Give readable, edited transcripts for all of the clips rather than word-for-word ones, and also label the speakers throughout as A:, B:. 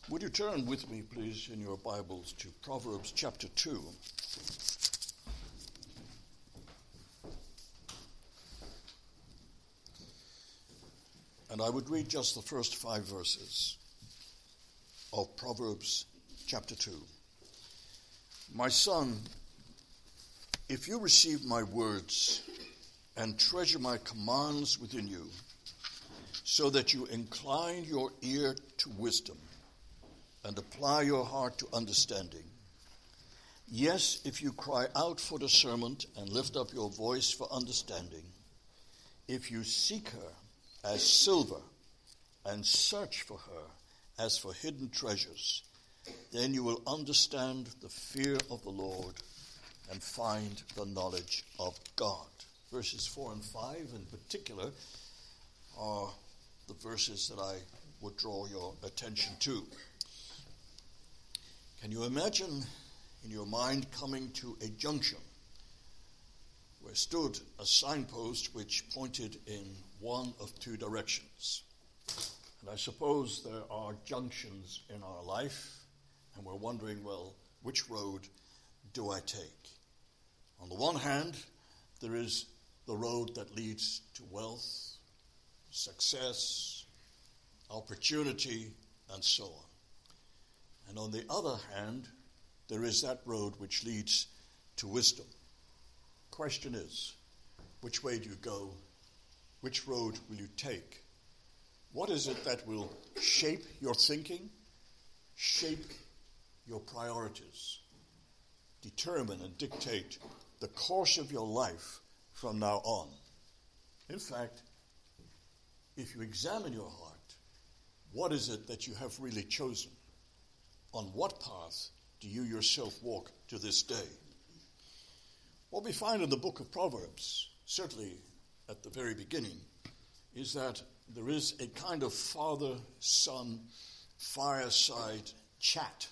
A: Would you turn with me, please, in your Bibles to Proverbs chapter 2. And I would read just the first 5 verses of Proverbs chapter 2. My son, if you receive my words and treasure my commands within you, so that you incline your ear to wisdom and apply your heart to understanding. Yes, if you cry out for discernment and lift up your voice for understanding, if you seek her as silver and search for her as for hidden treasures, then you will understand the fear of the Lord and find the knowledge of God. Verses 4 and 5 in particular are the verses that I would draw your attention to. Can you imagine in your mind coming to a junction where stood a signpost which pointed in one of 2 directions? And I suppose there are junctions in our life, and we're wondering, well, which road do I take? On the one hand, there is the road that leads to wealth, success, opportunity, and so on. And on the other hand, there is that road which leads to wisdom. Question is, which way do you go? Which road will you take? What is it that will shape your thinking, shape your priorities, determine and dictate the course of your life from now on? In fact, if you examine your heart, what is it that you have really chosen? On what path do you yourself walk to this day? What we find in the book of Proverbs, certainly at the very beginning, is that there is a kind of father-son fireside chat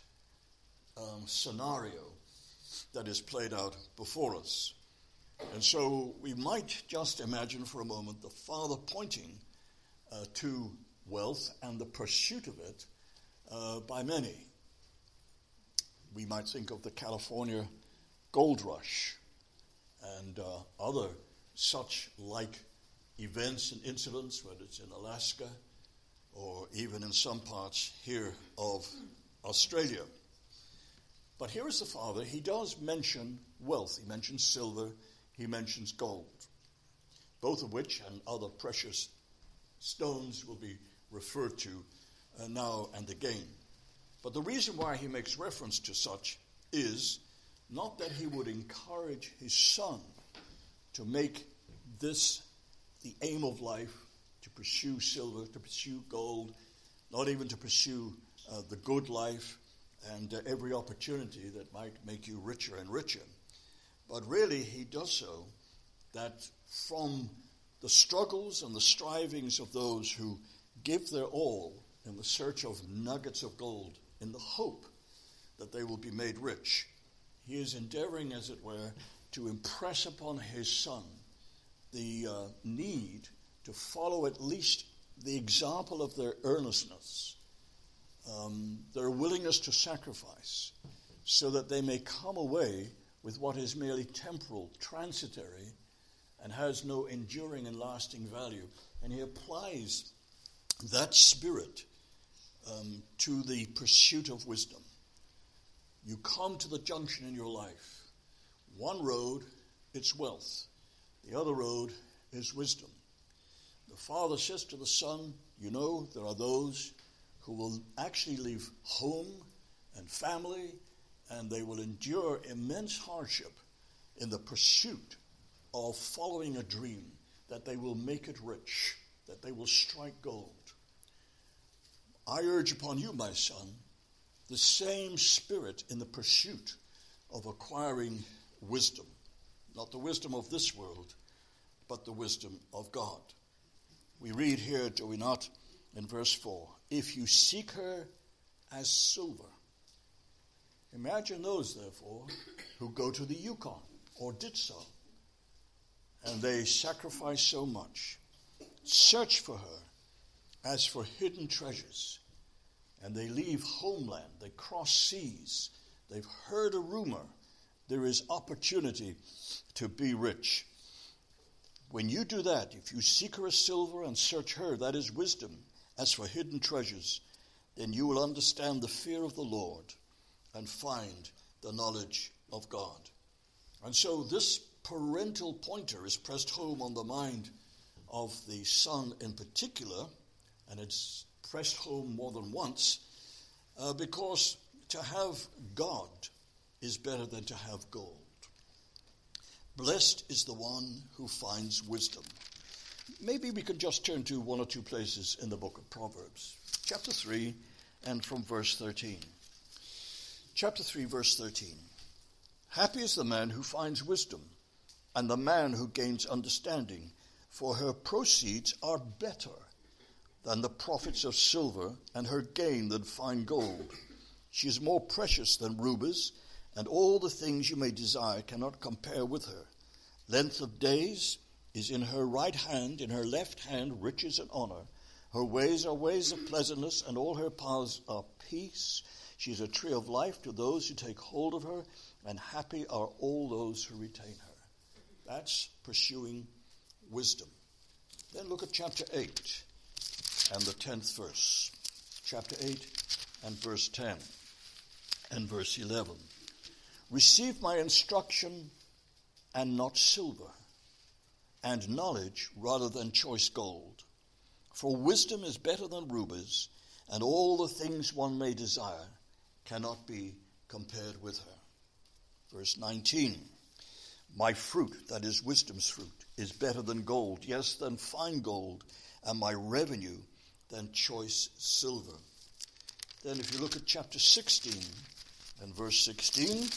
A: scenario that is played out before us. And so we might just imagine for a moment the father pointing to wealth and the pursuit of it by many. We might think of the California gold rush and other such like events and incidents, whether it's in Alaska or even in some parts here of Australia. But here is the father. He does mention wealth. He mentions silver. He mentions gold, both of which and other precious stones will be referred to now and again. But the reason why he makes reference to such is not that he would encourage his son to make this the aim of life, to pursue silver, to pursue gold, not even to pursue the good life and every opportunity that might make you richer and richer. But really he does so that from the struggles and the strivings of those who give their all in the search of nuggets of gold in the hope that they will be made rich, he is endeavoring, as it were, to impress upon his son the need to follow at least the example of their earnestness, their willingness to sacrifice, so that they may come away with what is merely temporal, transitory, and has no enduring and lasting value. And he applies that spirit to the pursuit of wisdom. You come to the junction in your life. One road, it's wealth. The other road is wisdom. The father says to the son, you know, there are those who will actually leave home and family, and they will endure immense hardship in the pursuit of following a dream, that they will make it rich, that they will strike gold. I urge upon you, my son, the same spirit in the pursuit of acquiring wisdom, not the wisdom of this world, but the wisdom of God. We read here, do we not, in verse 4, if you seek her as silver. Imagine those, therefore, who go to the Yukon, or did so, and they sacrifice so much. Search for her as for hidden treasures. and they leave homeland, they cross seas, they've heard a rumor, there is opportunity to be rich. When you do that, if you seek her as silver and search her, that is wisdom, as for hidden treasures, then you will understand the fear of the Lord and find the knowledge of God. And so this parental pointer is pressed home on the mind of the son in particular, and it's pressed home more than once, because to have God is better than to have gold. Blessed is the one who finds wisdom. Maybe we could just turn to one or two places in the book of Proverbs. Chapter 3 and from verse 13. Chapter 3, verse 13. Happy is the man who finds wisdom, and the man who gains understanding, for her proceeds are better than the profits of silver, and her gain than fine gold. She is more precious than rubies, and all the things you may desire cannot compare with her. Length of days is in her right hand, in her left hand riches and honor. Her ways are ways of pleasantness, and all her paths are peace. She is a tree of life to those who take hold of her, and happy are all those who retain her. That's pursuing wisdom. Then look at chapter 8 and the 10th verse. Chapter 8 and verse 10 and verse 11. Receive my instruction and not silver, and knowledge rather than choice gold. For wisdom is better than rubies, and all the things one may desire cannot be compared with her. Verse 19. My fruit, that is wisdom's fruit, is better than gold, yes, than fine gold, and my revenue than choice silver. Then if you look at chapter 16 and verse 16,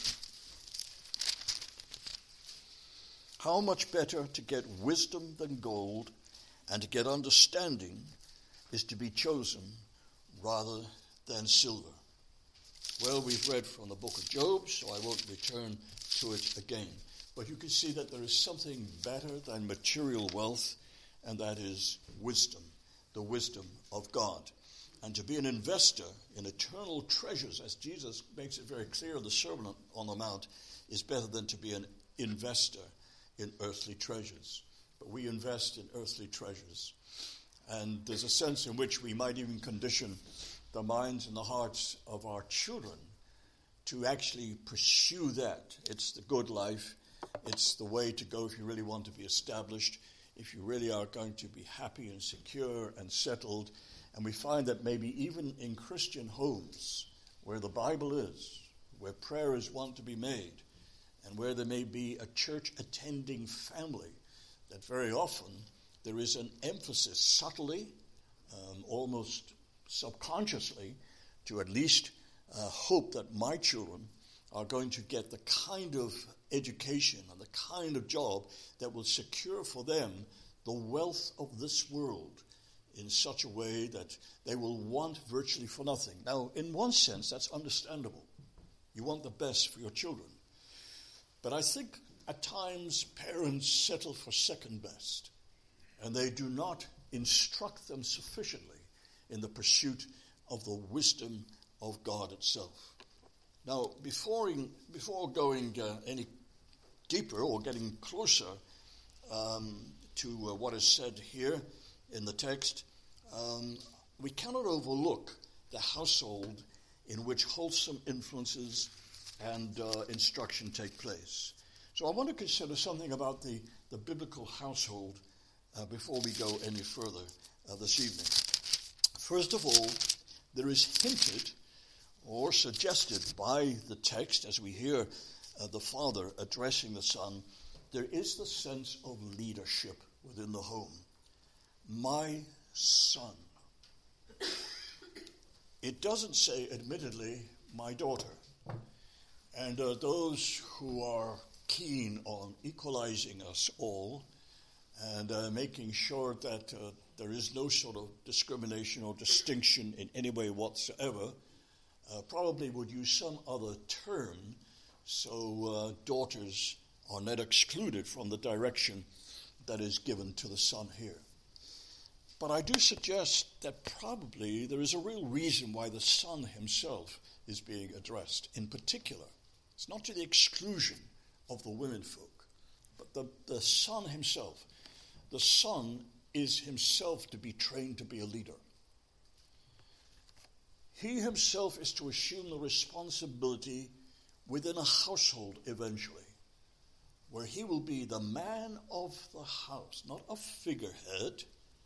A: how much better to get wisdom than gold, and to get understanding is to be chosen rather than silver. Well, we've read from the book of Job, so I won't return to it again. But you can see that there is something better than material wealth, and that is wisdom, the wisdom of God. And to be an investor in eternal treasures, as Jesus makes it very clear in the Sermon on the Mount, is better than to be an investor in earthly treasures. But we invest in earthly treasures. And there's a sense in which we might even condition the minds and the hearts of our children to actually pursue that. It's the good life. It's the way to go if you really want to be established, if you really are going to be happy and secure and settled. And we find that maybe even in Christian homes, where the Bible is, where prayer is one to be made, and where there may be a church-attending family, that very often there is an emphasis subtly, almost subconsciously, to at least hope that my children are going to get the kind of education and the kind of job that will secure for them the wealth of this world in such a way that they will want virtually for nothing. Now, in one sense, that's understandable. You want the best for your children. But I think at times parents settle for second best, and they do not instruct them sufficiently in the pursuit of the wisdom of God itself. Now, before going any deeper or getting closer to what is said here in the text, we cannot overlook the household in which wholesome influences and instruction take place. So I want to consider something about the biblical household before we go any further this evening. First of all, there is hinted or suggested by the text, as we hear the father addressing the son, there is the sense of leadership within the home. My son. It doesn't say, admittedly, my daughter. And those who are keen on equalizing us all and making sure that there is no sort of discrimination or distinction in any way whatsoever probably would use some other term so daughters are not excluded from the direction that is given to the son here. But I do suggest that probably there is a real reason why the son himself is being addressed. In particular, it's not to the exclusion of the women folk, but the son himself. The son is himself to be trained to be a leader. He himself is to assume the responsibility within a household eventually, where he will be the man of the house, not a figurehead.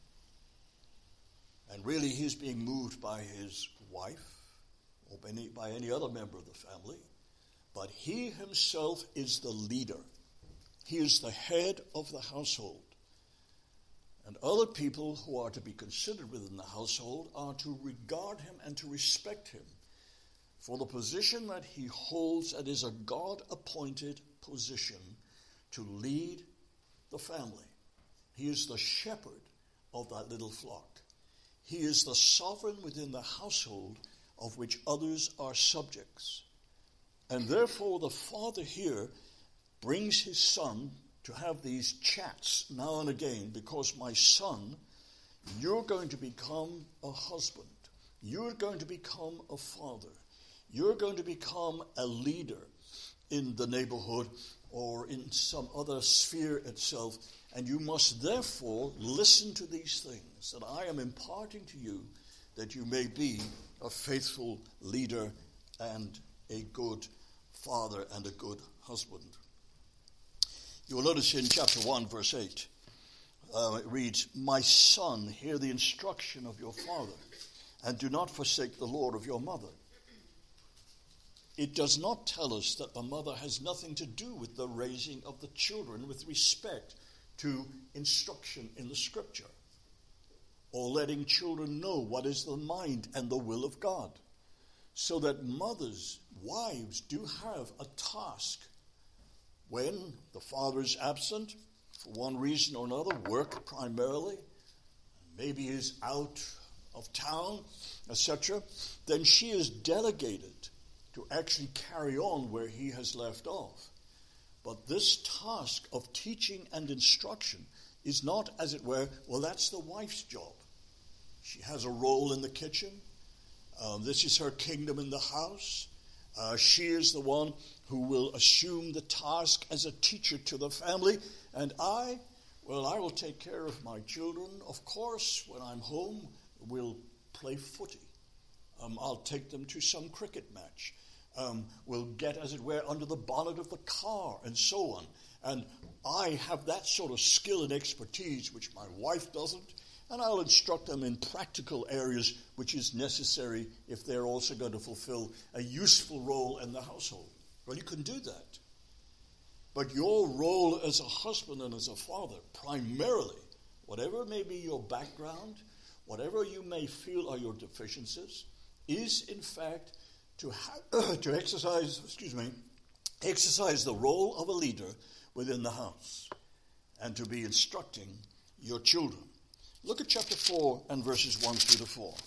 A: And really he's being moved by his wife or by any other member of the family. But he himself is the leader. He is the head of the household. And other people who are to be considered within the household are to regard him and to respect him for the position that he holds, and is a God-appointed position to lead the family. He is the shepherd of that little flock. He is the sovereign within the household of which others are subjects. And therefore the father here brings his son to have these chats now and again, because my son, you're going to become a husband. You're going to become a father. You're going to become a leader in the neighborhood or in some other sphere itself. And you must therefore listen to these things that I am imparting to you, that you may be a faithful leader and a good father and a good husband. You will notice in chapter 1, verse 8, it reads, "My son, hear the instruction of your father, and do not forsake the Lord of your mother." It does not tell us that the mother has nothing to do with the raising of the children with respect to instruction in the scripture, or letting children know what is the mind and the will of God. So that mothers, wives, do have a task when the father is absent for one reason or another, work primarily, maybe is out of town, etc., then she is delegated to actually carry on where he has left off. But this task of teaching and instruction is not, as it were, well, that's the wife's job. She has a role in the kitchen. This is her kingdom in the house. She is the one who will assume the task as a teacher to the family. And I will take care of my children. Of course, when I'm home, we'll play footy. I'll take them to some cricket match. We'll get, as it were, under the bonnet of the car and so on. And I have that sort of skill and expertise which my wife doesn't, and I'll instruct them in practical areas which is necessary if they're also going to fulfill a useful role in the household. Well, you can do that. But your role as a husband and as a father, primarily, whatever may be your background, whatever you may feel are your deficiencies, is in fact to exercise the role of a leader within the house and to be instructing your children. Look at chapter 4 and verses 1 through to 4.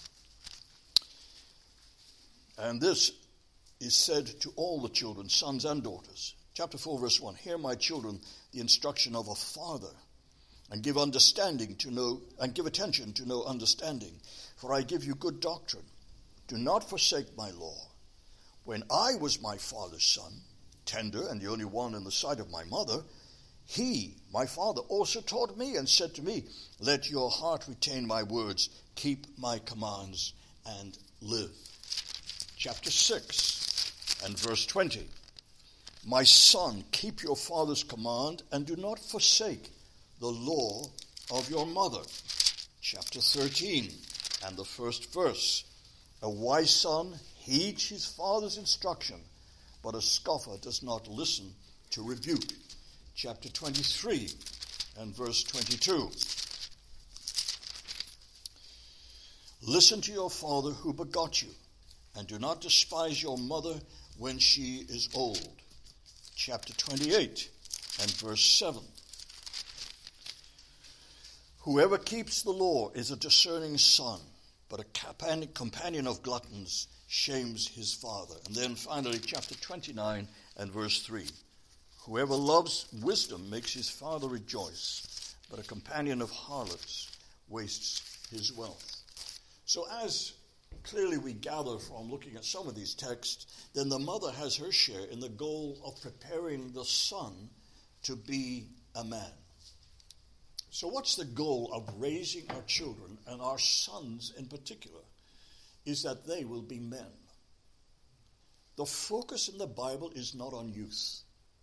A: And this is said to all the children, sons and daughters. Chapter 4, verse 1. Hear, my children, the instruction of a father, and give understanding to know, and give attention to know understanding. For I give you good doctrine. Do not forsake my law. When I was my father's son, tender and the only one in the sight of my mother, he, my father, also taught me and said to me, let your heart retain my words, keep my commands, and live. Chapter 6 and verse 20. My son, keep your father's command and do not forsake the law of your mother. Chapter 13 and the first verse. A wise son heeds his father's instruction, but a scoffer does not listen to rebuke. Chapter 23 and verse 22. Listen to your father who begot you, and do not despise your mother when she is old. Chapter 28 and verse 7. Whoever keeps the law is a discerning son, but a companion of gluttons shames his father. And then finally, chapter 29 and verse 3. Whoever loves wisdom makes his father rejoice, but a companion of harlots wastes his wealth. So as clearly we gather from looking at some of these texts, then the mother has her share in the goal of preparing the son to be a man. So what's the goal of raising our children, and our sons in particular, is that they will be men. The focus in the Bible is not on youth.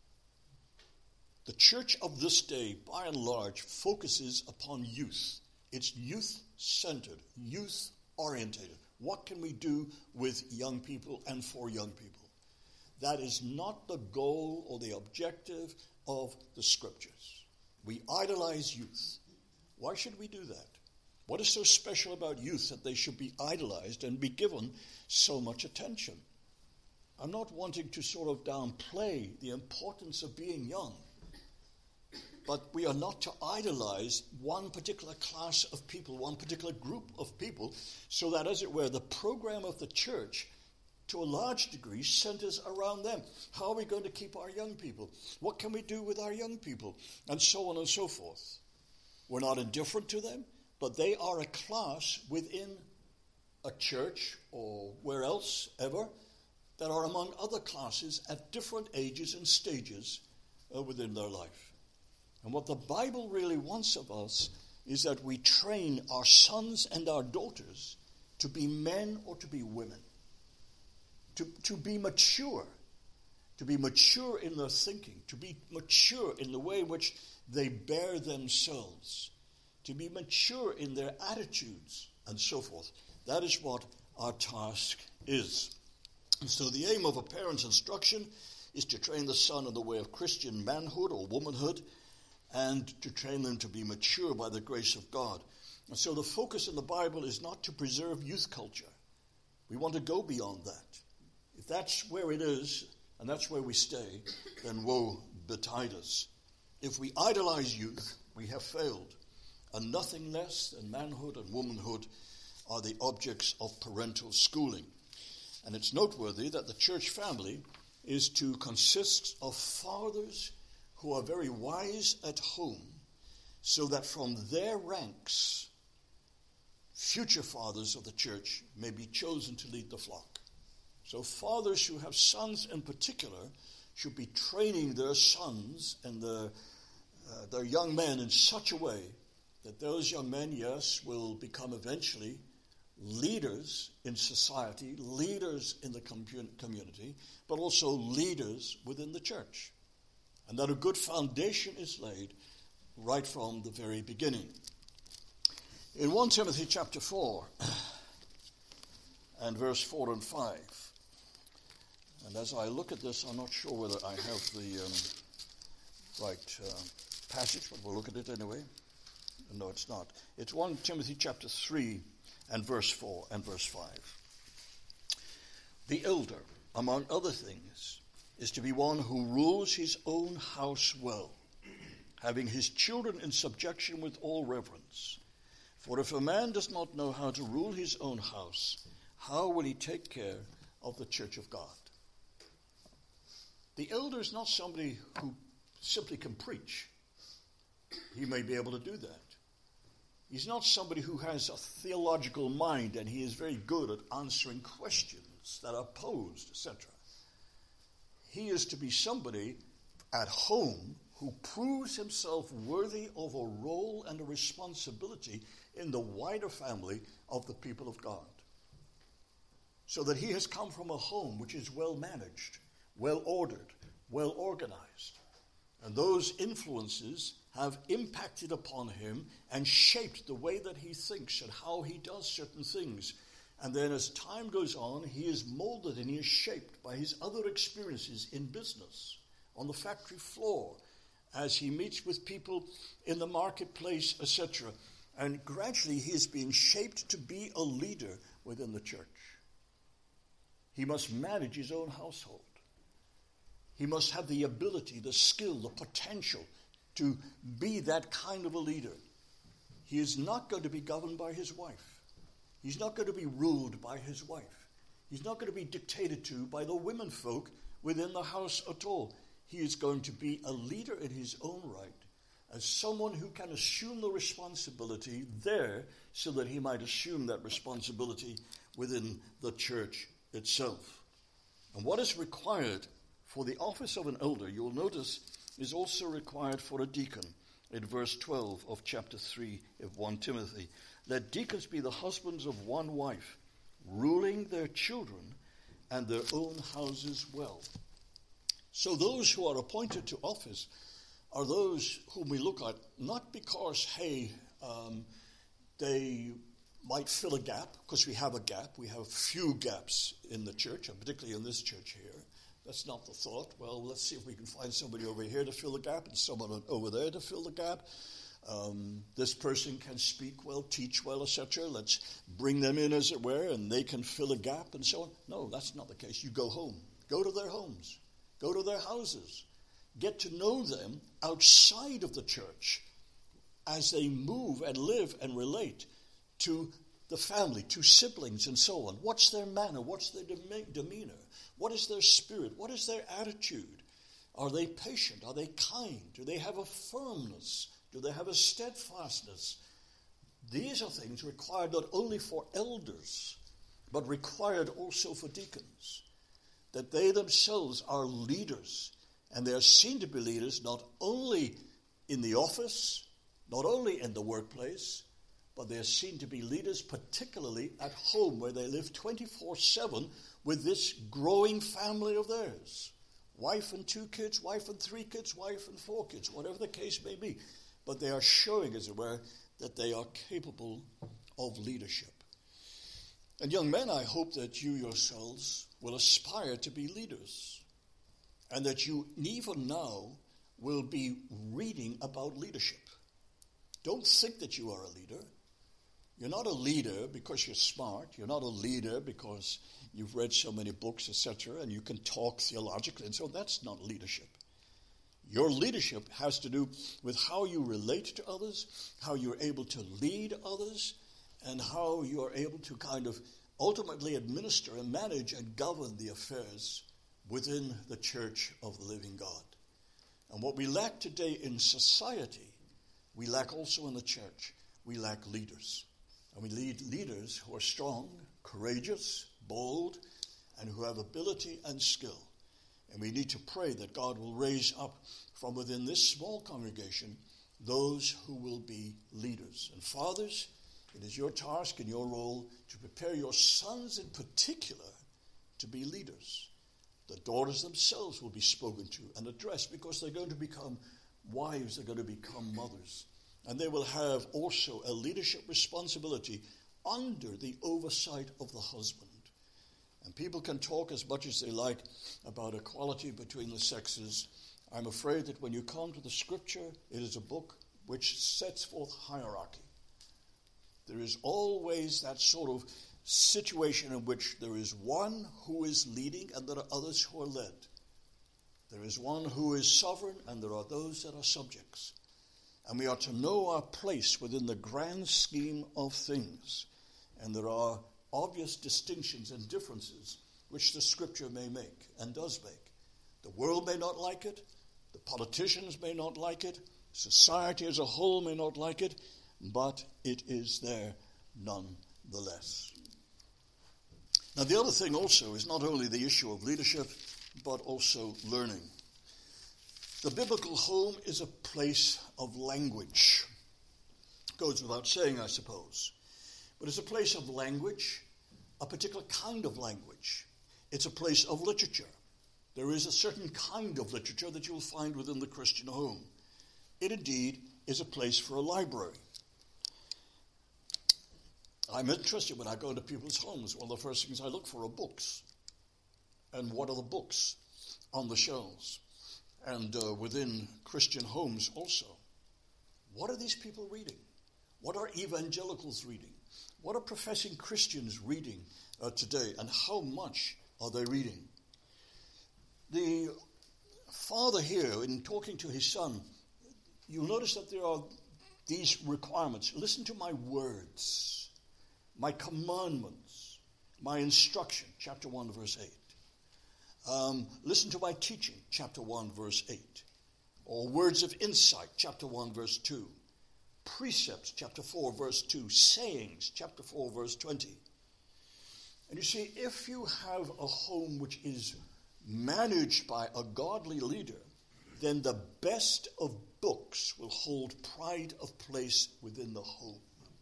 A: The church of this day, by and large, focuses upon youth. It's youth-centered, youth-orientated. What can we do with young people and for young people? That is not the goal or the objective of the Scriptures. We idolize youth. Why should we do that? What is so special about youth that they should be idolized and be given so much attention? I'm not wanting to sort of downplay the importance of being young, but we are not to idolize one particular class of people, one particular group of people, so that, as it were, the program of the church, to a large degree, centers around them. How are we going to keep our young people? What can we do with our young people? And so on and so forth. We're not indifferent to them, but they are a class within a church or where else ever that are among other classes at different ages and stages within their life. And what the Bible really wants of us is that we train our sons and our daughters to be men or to be women, to be mature in their thinking, to be mature in the way in which they bear themselves, to be mature in their attitudes, and so forth. That is what our task is. And so the aim of a parent's instruction is to train the son in the way of Christian manhood or womanhood, and to train them to be mature by the grace of God. And so the focus in the Bible is not to preserve youth culture. We want to go beyond that. If that's where it is, and that's where we stay, then woe betide us. If we idolize youth, we have failed. And nothing less than manhood and womanhood are the objects of parental schooling. And it's noteworthy that the church family is to consist of fathers who are very wise at home, so that from their ranks, future fathers of the church may be chosen to lead the flock. So fathers who have sons in particular should be training their sons and their young men in such a way that those young men, yes, will become eventually leaders in society, leaders in the community, but also leaders within the church. And that a good foundation is laid right from the very beginning. In 1 Timothy chapter 4 and verse 4 and 5, and as I look at this, I'm not sure whether I have the right passage, but we'll look at it anyway. No, it's not. It's 1 Timothy chapter 3 and verse 4 and verse 5. The elder, among other things, is to be one who rules his own house well, having his children in subjection with all reverence. For if a man does not know how to rule his own house, how will he take care of the church of God? The elder is not somebody who simply can preach. He may be able to do that. He's not somebody who has a theological mind and he is very good at answering questions that are posed, etc. He is to be somebody at home who proves himself worthy of a role and a responsibility in the wider family of the people of God. So that he has come from a home which is well managed, well ordered, well organized. And those influences have impacted upon him and shaped the way that he thinks and how he does certain things. And then as time goes on, he is molded and he is shaped by his other experiences in business, on the factory floor, as he meets with people in the marketplace, etc. And gradually he is being shaped to be a leader within the church. He must manage his own household. He must have the ability, the skill, the potential to be that kind of a leader. He is not going to be governed by his wife. He's not going to be ruled by his wife. He's not going to be dictated to by the women folk within the house at all. He is going to be a leader in his own right, as someone who can assume the responsibility there so that he might assume that responsibility within the church itself. And what is required for the office of an elder, you'll notice, is also required for a deacon. In verse 12 of chapter 3 of 1 Timothy, let deacons be the husbands of one wife, ruling their children and their own houses well. So those who are appointed to office are those whom we look at not because, they might fill a gap, because we have a gap. We have few gaps in the church, and particularly in this church here. That's not the thought. Well, let's see if we can find somebody over here to fill the gap and someone over there to fill the gap. This person can speak well, teach well, etc. Let's bring them in, as it were, and they can fill a gap and so on. No, that's not the case. You go home. Go to their homes. Go to their houses. Get to know them outside of the church as they move and live and relate to the family, to siblings and so on. What's their manner? What's their demeanor? What is their spirit? What is their attitude? Are they patient? Are they kind? Do they have a firmness? Do they have a steadfastness? These are things required not only for elders, but required also for deacons. That they themselves are leaders, and they are seen to be leaders not only in the office, not only in the workplace, but they are seen to be leaders particularly at home, where they live 24/7 with this growing family of theirs. Wife and 2 kids, wife and 3 kids, wife and 4 kids, whatever the case may be. But they are showing, as it were, that they are capable of leadership. And young men, I hope that you yourselves will aspire to be leaders, and that you even now will be reading about leadership. Don't think that you are a leader. You're not a leader because you're smart. You're not a leader because you've read so many books, etc., and you can talk theologically, and so that's not leadership. Your leadership has to do with how you relate to others, how you're able to lead others, and how you are able to kind of ultimately administer and manage and govern the affairs within the church of the living God. And what we lack today in society, we lack also in the church. We lack leaders. And we need leaders who are strong, courageous, bold, and who have ability and skill. And we need to pray that God will raise up from within this small congregation those who will be leaders. And fathers, it is your task and your role to prepare your sons in particular to be leaders. The daughters themselves will be spoken to and addressed because they're going to become wives, they're going to become mothers. And they will have also a leadership responsibility under the oversight of the husband. And people can talk as much as they like about equality between the sexes. I'm afraid that when you come to the Scripture, it is a book which sets forth hierarchy. There is always that sort of situation in which there is one who is leading and there are others who are led. There is one who is sovereign and there are those that are subjects. And we are to know our place within the grand scheme of things. And there are obvious distinctions and differences which the Scripture may make and does make. The world may not like it. The politicians may not like it. Society as a whole may not like it. But it is there nonetheless. Now, the other thing also is not only the issue of leadership, but also learning. The biblical home is a place of language. Goes without saying, I suppose. But it's a place of language, a particular kind of language. It's a place of literature. There is a certain kind of literature that you will find within the Christian home. It indeed is a place for a library. I'm interested when I go into people's homes. One of the first things I look for are books. And what are the books on the shelves? And within Christian homes also. What are these people reading? What are evangelicals reading? What are professing Christians reading today? And how much are they reading? The father here, in talking to his son, you'll notice that there are these requirements. Listen to my words, my commandments, my instruction, chapter 1, verse 8. Listen to my teaching, chapter 1, verse 8. or words of insight, chapter 1, verse 2. Precepts, chapter 4, verse 2. Sayings, chapter 4, verse 20. And you see, if you have a home which is managed by a godly leader, then the best of books will hold pride of place within the home.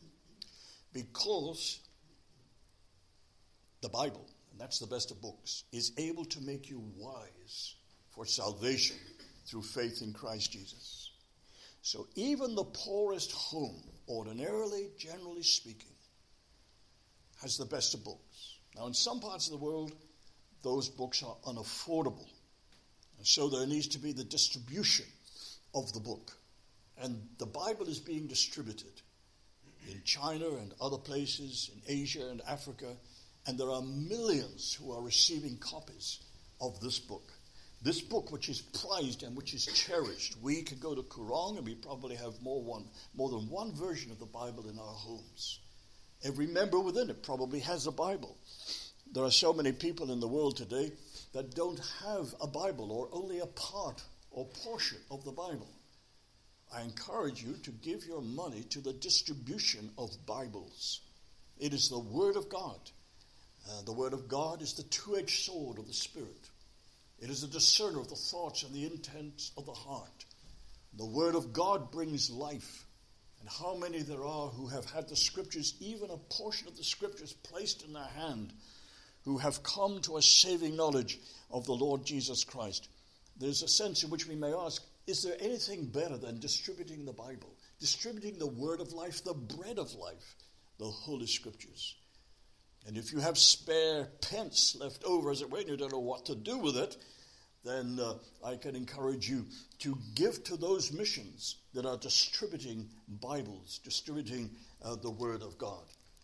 A: Because the Bible, and that's the best of books, is able to make you wise for salvation through faith in Christ Jesus. So even the poorest home, ordinarily, generally speaking, has the best of books. Now, in some parts of the world, those books are unaffordable. And so there needs to be the distribution of the book. And the Bible is being distributed in China and other places, in Asia and Africa, and there are millions who are receiving copies of this book. This book, which is prized and which is cherished. We could go to Kurong and we probably have more than one version of the Bible in our homes. Every member within it probably has a Bible. There are so many people in the world today that don't have a Bible or only a part or portion of the Bible. I encourage you to give your money to the distribution of Bibles. It is the Word of God. The Word of God is the two-edged sword of the Spirit. It is a discerner of the thoughts and the intents of the heart. The Word of God brings life. And how many there are who have had the Scriptures, even a portion of the Scriptures, placed in their hand, who have come to a saving knowledge of the Lord Jesus Christ. There's a sense in which we may ask, is there anything better than distributing the Bible, distributing the Word of life, the bread of life, the Holy Scriptures? And if you have spare pence left over, as it were, and you don't know what to do with it, then I can encourage you to give to those missions that are distributing Bibles, distributing the Word of God.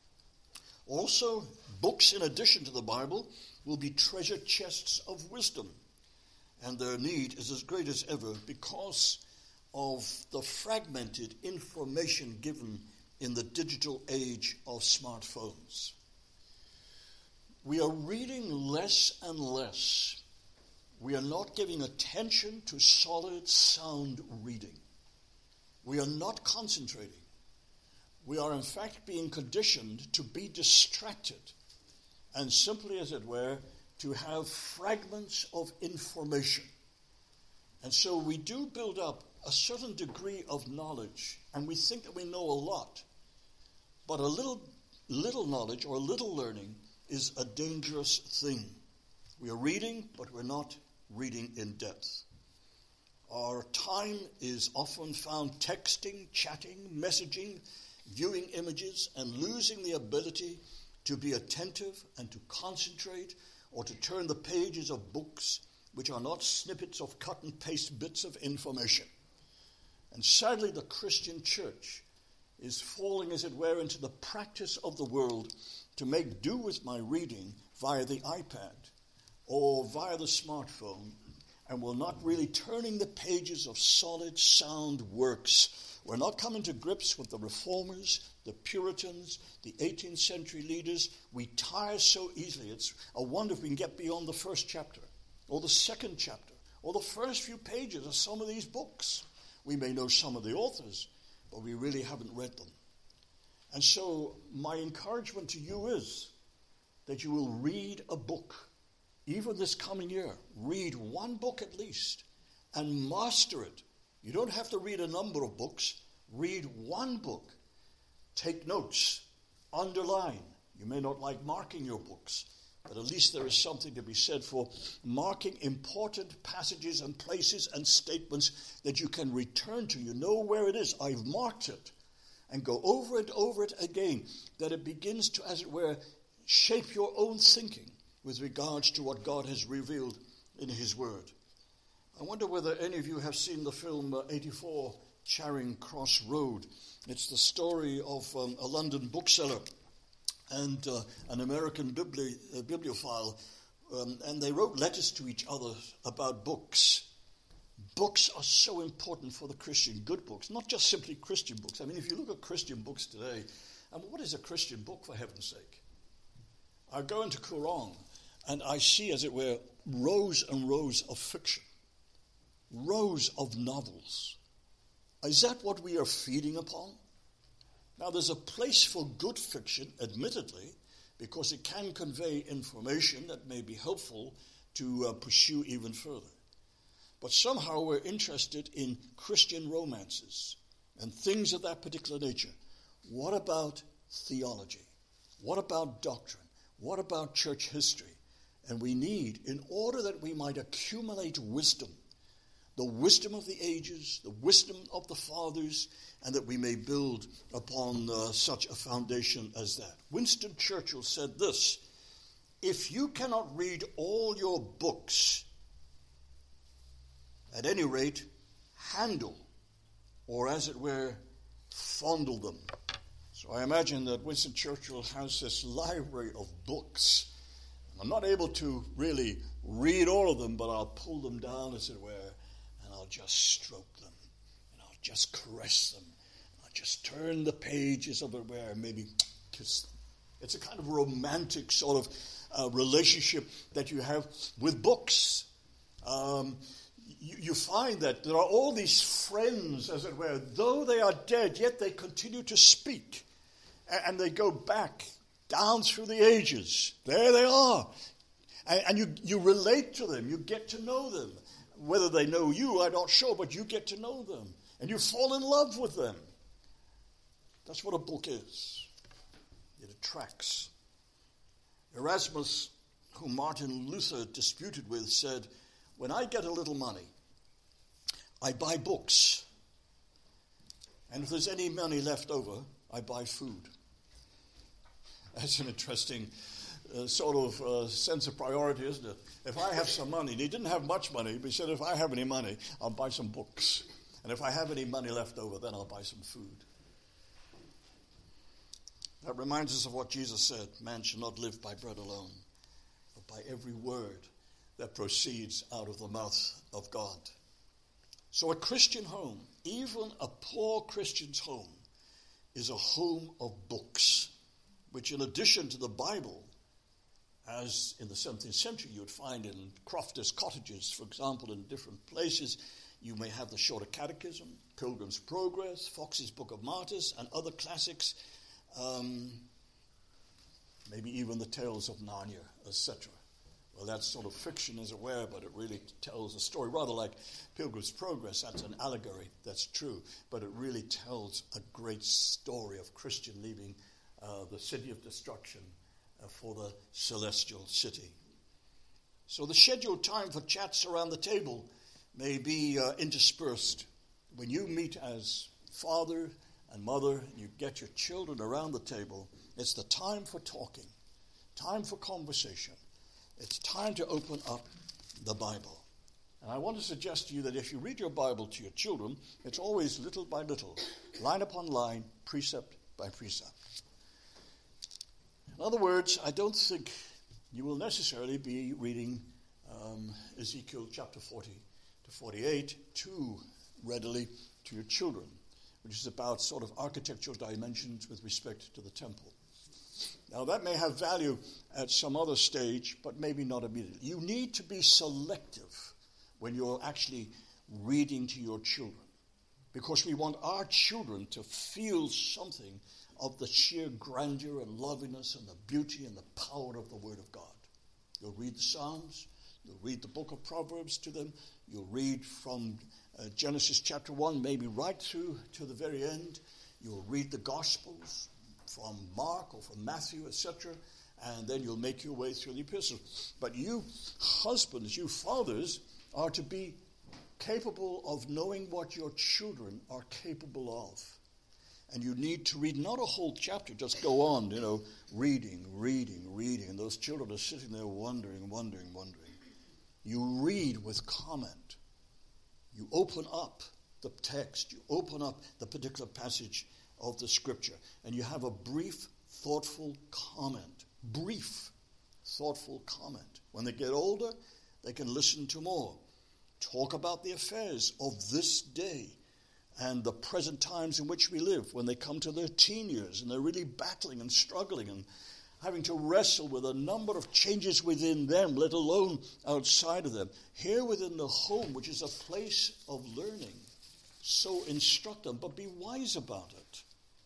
A: Also, books in addition to the Bible will be treasure chests of wisdom. And their need is as great as ever because of the fragmented information given in the digital age of smartphones. We are reading less and less. We are not giving attention to solid, sound reading. We are not concentrating. We are in fact being conditioned to be distracted and simply, as it were, to have fragments of information. And so we do build up a certain degree of knowledge, and we think that we know a lot. But a little knowledge or a little learning is a dangerous thing. We are reading, but we're not reading in depth. Our time is often found texting, chatting, messaging, viewing images, and losing the ability to be attentive and to concentrate or to turn the pages of books which are not snippets of cut and paste bits of information. And sadly, the Christian church is falling, as it were, into the practice of the world to make do with my reading via the iPad or via the smartphone, and we're not really turning the pages of solid, sound works. We're not coming to grips with the Reformers, the Puritans, the 18th century leaders. We tire so easily. It's a wonder if we can get beyond the first chapter or the second chapter or the first few pages of some of these books. We may know some of the authors, but we really haven't read them. And so my encouragement to you is that you will read a book, even this coming year. Read one book at least and master it. You don't have to read a number of books. Read one book. Take notes. Underline. You may not like marking your books, but at least there is something to be said for marking important passages and places and statements that you can return to. You know where it is. I've marked it. And go over and over it again, that it begins to, as it were, shape your own thinking with regards to what God has revealed in His Word. I wonder whether any of you have seen the film 84 Charing Cross Road. It's the story of a London bookseller and an American bibliophile, and they wrote letters to each other about books. Books are so important for the Christian, good books, not just simply Christian books. I mean, if you look at Christian books today, what is a Christian book, for heaven's sake? I go into Kurong, and I see, as it were, rows and rows of fiction. rows of novels. Is that what we are feeding upon? Now, there's a place for good fiction, admittedly, because it can convey information that may be helpful to pursue even further. But somehow we're interested in Christian romances and things of that particular nature. What about theology? What about doctrine? What about church history? And we need, in order that we might accumulate wisdom, the wisdom of the ages, the wisdom of the fathers, and that we may build upon such a foundation as that. Winston Churchill said this: if you cannot read all your books, at any rate, handle, or as it were, fondle them. So I imagine that Winston Churchill has this library of books. I'm not able to really read all of them, but I'll pull them down, as it were, and I'll just stroke them, and I'll just caress them, and I'll just turn the pages of it where maybe kiss them. It's a kind of romantic sort of relationship that you have with books. You find that there are all these friends, as it were, though they are dead, yet they continue to speak. And they go back down through the ages. There they are. And you relate to them. You get to know them. Whether they know you, I'm not sure, but you get to know them. And you fall in love with them. That's what a book is. It attracts. Erasmus, whom Martin Luther disputed with, said, when I get a little money, I buy books. And if there's any money left over, I buy food. That's an interesting sort of sense of priority, isn't it? If I have some money, and he didn't have much money, but he said, if I have any money, I'll buy some books. And if I have any money left over, then I'll buy some food. That reminds us of what Jesus said, man shall not live by bread alone, but by every word that proceeds out of the mouth of God. So a Christian home, even a poor Christian's home, is a home of books, which in addition to the Bible, as in the 17th century you would find in crofters' cottages, for example, in different places, you may have the Shorter Catechism, Pilgrim's Progress, Fox's Book of Martyrs, and other classics, maybe even the Tales of Narnia, etc. Well, that's sort of fiction, as it were, but it really tells a story, rather like Pilgrim's Progress. That's an allegory, that's true, but it really tells a great story of Christian leaving the city of destruction for the celestial city. So the scheduled time for chats around the table may be interspersed. When you meet as father and mother, and you get your children around the table, it's the time for talking, time for conversation. It's time to open up the Bible. And I want to suggest to you that if you read your Bible to your children, it's always little by little, line upon line, precept by precept. In other words, I don't think you will necessarily be reading Ezekiel chapter 40 to 48 too readily to your children, which is about sort of architectural dimensions with respect to the temple. Now, that may have value at some other stage, but maybe not immediately. You need to be selective when you're actually reading to your children, because we want our children to feel something of the sheer grandeur and loveliness and the beauty and the power of the Word of God. You'll read the Psalms, you'll read the book of Proverbs to them, you'll read from Genesis chapter 1, maybe right through to the very end. You'll read the Gospels from Mark or from Matthew, etc., and then you'll make your way through the epistles. But you husbands, you fathers, are to be capable of knowing what your children are capable of. And you need to read not a whole chapter, just go on, reading, and those children are sitting there wondering. You read with comment. You open up the text, you open up the particular passage of the scripture, and you have a brief, thoughtful comment. Brief, thoughtful comment. When they get older, they can listen to more. Talk about the affairs of this day and the present times in which we live, when they come to their teen years and they're really battling and struggling and having to wrestle with a number of changes within them, let alone outside of them. Here within the home, which is a place of learning, so instruct them, but be wise about it.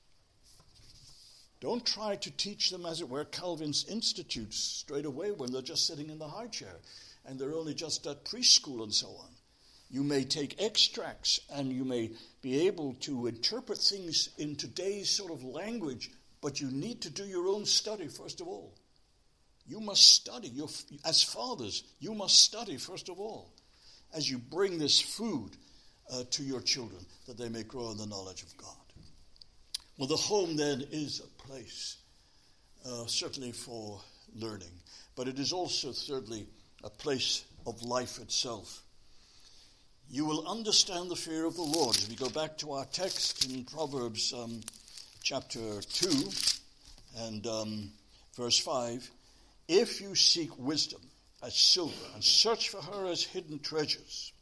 A: Don't try to teach them, as it were, Calvin's Institutes straight away when they're just sitting in the high chair and they're only just at preschool and so on. You may take extracts and you may be able to interpret things in today's sort of language, but you need to do your own study first of all. You must study. As fathers, you must study first of all as you bring this food to your children that they may grow in the knowledge of God. Well, the home then is a place, certainly for learning, but it is also, thirdly, a place of life itself. You will understand the fear of the Lord. As we go back to our text in Proverbs chapter 2 and verse 5, if you seek wisdom as silver and search for her as hidden treasures,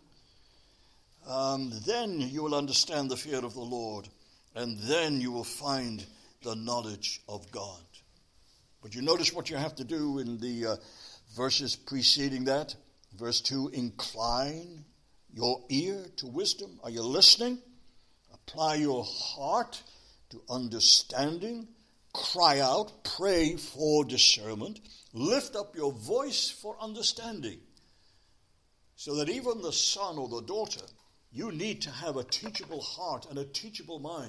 A: then you will understand the fear of the Lord, and then you will find the knowledge of God. But you notice what you have to do in the verses preceding that. Verse 2, incline your ear to wisdom. Are you listening? Apply your heart to understanding. Cry out, pray for discernment. Lift up your voice for understanding. So that even the son or the daughter, you need to have a teachable heart and a teachable mind.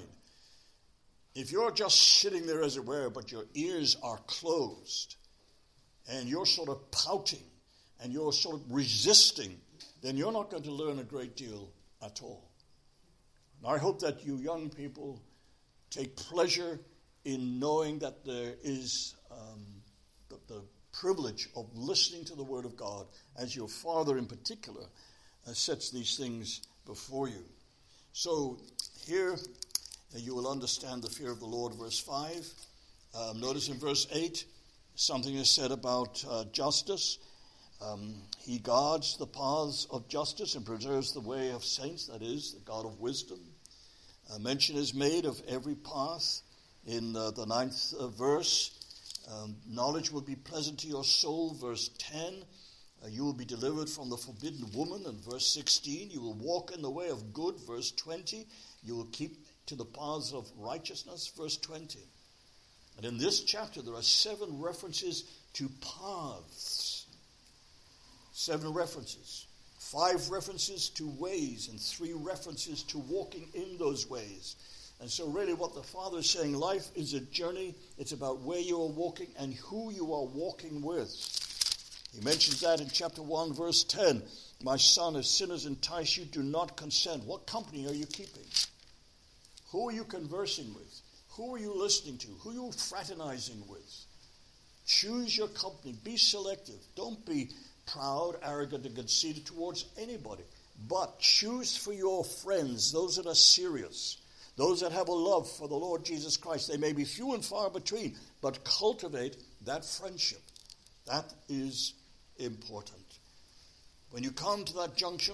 A: If you're just sitting there, as it were, but your ears are closed, and you're sort of pouting, and you're sort of resisting, then you're not going to learn a great deal at all. And I hope that you young people take pleasure in knowing that there is the privilege of listening to the Word of God, as your father in particular sets these things before you. So here you will understand the fear of the Lord, verse 5. Notice in verse 8, something is said about justice. He guards the paths of justice and preserves the way of saints, that is, the God of wisdom. Mention is made of every path in the 9th verse. Knowledge will be pleasant to your soul, verse 10. You will be delivered from the forbidden woman, in verse 16. You will walk in the way of good, verse 20. You will keep to the paths of righteousness, verse 20. And in this chapter there are 7 references to paths. 7 references. 5 references to ways and 3 references to walking in those ways. And so really what the Father is saying, life is a journey. It's about where you are walking and who you are walking with. He mentions that in chapter 1, verse 10. My son, if sinners entice you, do not consent. What company are you keeping? Who are you conversing with? Who are you listening to? Who are you fraternizing with? Choose your company. Be selective. Don't be proud, arrogant, and conceited towards anybody. But choose for your friends those that are serious, those that have a love for the Lord Jesus Christ. They may be few and far between, but cultivate that friendship. That is important. When you come to that junction,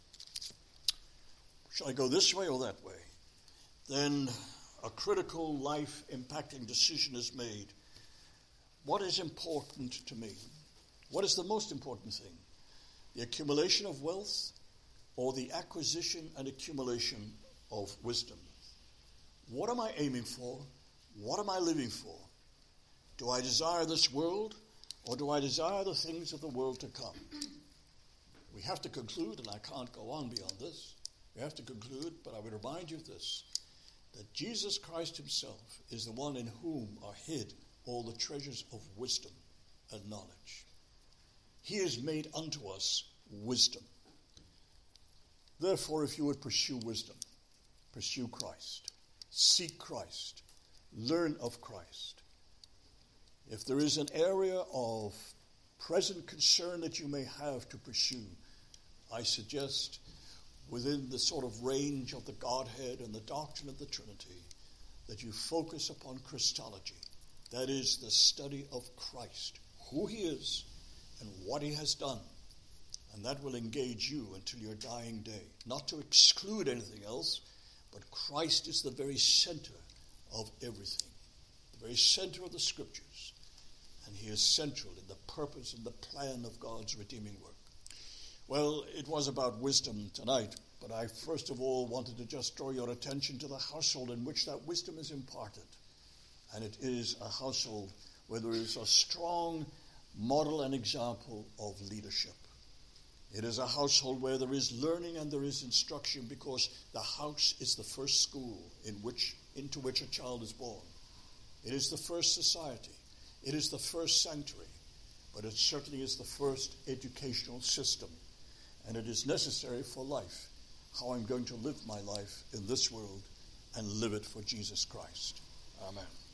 A: shall I go this way or that way? Then a critical life-impacting decision is made. What is important to me? What is the most important thing? The accumulation of wealth or the acquisition and accumulation of wisdom? What am I aiming for? What am I living for? Do I desire this world or do I desire the things of the world to come? We have to conclude, and I can't go on beyond this. We have to conclude, but I would remind you of this, that Jesus Christ himself is the one in whom are hid all the treasures of wisdom and knowledge. He has made unto us wisdom. Therefore, if you would pursue wisdom, pursue Christ, seek Christ, learn of Christ. If there is an area of present concern that you may have to pursue, I suggest within the sort of range of the Godhead and the doctrine of the Trinity that you focus upon Christology. That is the study of Christ, who he is and what he has done. And that will engage you until your dying day. Not to exclude anything else, but Christ is the very center of everything, the very center of the Scriptures. and he is central in the purpose and the plan of God's redeeming work. Well, it was about wisdom tonight, but I first of all wanted to just draw your attention to the household in which that wisdom is imparted. And it is a household where there is a strong model and example of leadership. It is a household where there is learning and there is instruction, because the house is the first school into which a child is born. It is the first society. It is the first sanctuary. But it certainly is the first educational system. And it is necessary for life, how I'm going to live my life in this world and live it for Jesus Christ. Amen.